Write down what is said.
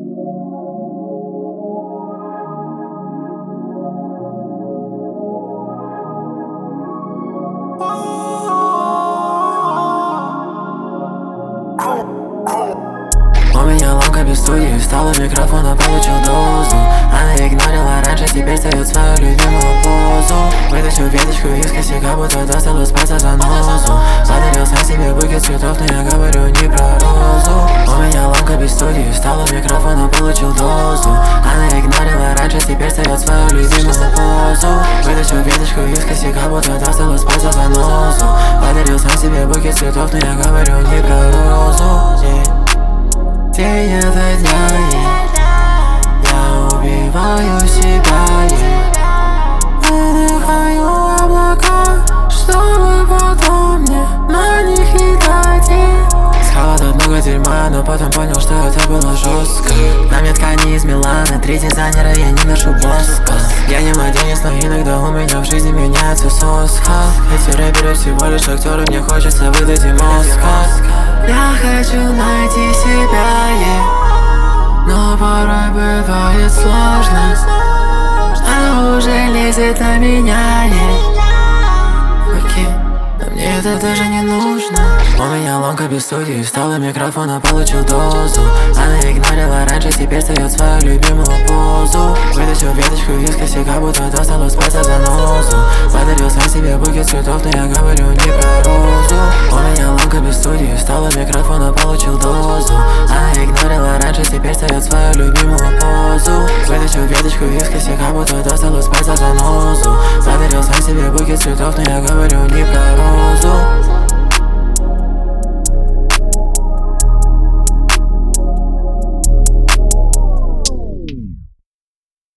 У меня ломка без студии, встала микрофона, получил дозу. Она игнорила раньше, теперь встает свою любимую позу. Вытащил веточку из косяка, будто достал из пальца занозу. Подарил сам себе букет цветов, но я говорю не про розу. У меня ломка без студии, встала микрофона, получил дозу. Она игнорила раньше, теперь встает свою любимую позу. Вытащил веточку из косяка, будто достал из пальца занозу. Подарил сам себе букет цветов, но я говорю не про розу. День ото дня, я убиваю себя, выдыхаю облака, чтобы потом мне на них летать. Сказал тут много дерьма, но потом понял, что это было жестко. На мне ткани из Милана, 3 дизайнера, я не ношу Боско. Я не младенец, но иногда у меня в жизни меняется соска. Эти рэперы всего лишь актеры, мне хочется выдать им Оскар. Я хочу найти себя, но порой бывает сложно. Она уже лезет на меня, окей, но мне это даже не нужно. У меня ломка без студии, встала микрофона, получил дозу. Она игнорила раньше, теперь встает свою любимую позу. Вытащил веточку из косяка, будто достал из пальца занозу. Подарил сам себе букет цветов, но я говорю не про розу. У меня ломка без студии, встала микрофона, получил дозу. Она игнорила раньше, теперь встает свою любимую позу. Вытащил веточку из косяка, будто достал из пальца занозу. Подарил сам себе букет цветов, но я говорю не про розу.